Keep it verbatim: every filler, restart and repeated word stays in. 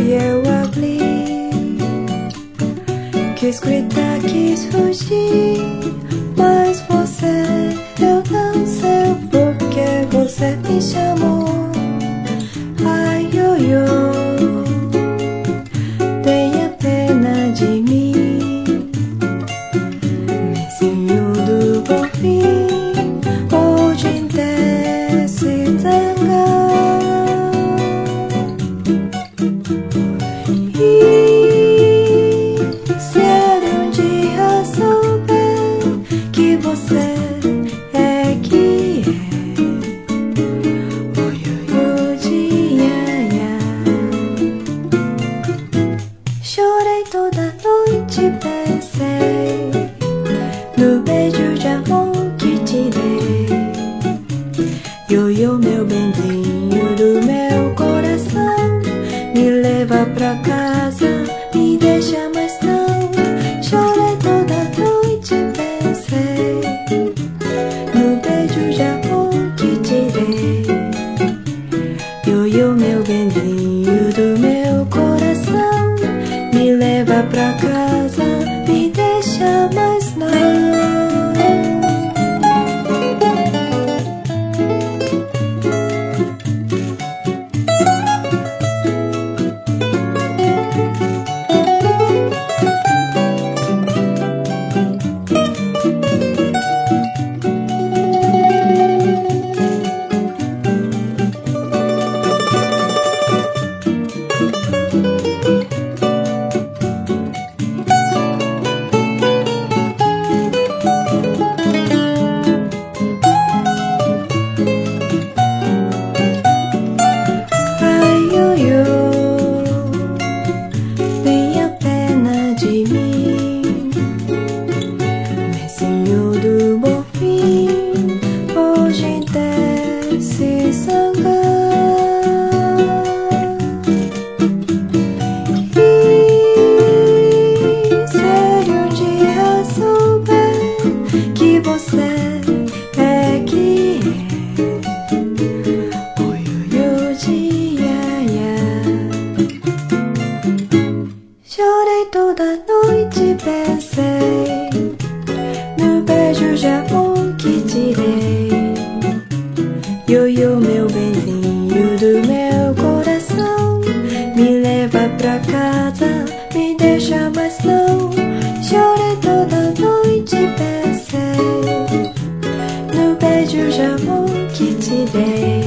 eu abri. Quis gritar, quis fugir, mas você, eu não sei o porquê você me chamou. Ai, oi, oi, tenha pena de mim, mesinho do bom fim, hoje desce zangar. E se ele um dia souber que você é que é, oi, oi, oi, dia, ia. Chorei toda noite, pensei no beijo de amor que te dei. Ioiô, meu benzinho do meu coração, me leva pra casa, me deixa mais não. Chorei toda noite, pensei no beijo de amor que te dei. Ioiô, meu benzinho do meu coração, me leva pra casa, me deixa mais não. Tenha pena de mim, mesinho do bom fim, hoje desce zangar. E se ele um dia souber que você é que é, oi, oi, oi, dia, ia. Chorei toda noite, pensei no beijo de amor que te dei. Ioiô, meu benzinho do meu coração, me leva pra casa, me deixa mais não. Chorei toda noite, pensei no beijo de amor que te dei.